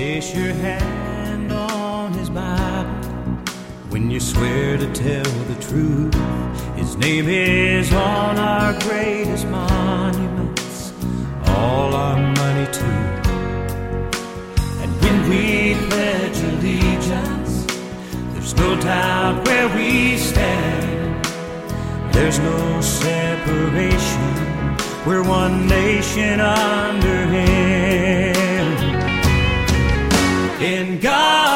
Place your hand on his Bible when you swear to tell the truth. His name is on our greatest monuments, all our money too. And when we pledge allegiance, there's no doubt where we stand. There's no separation, we're one nation under him. In God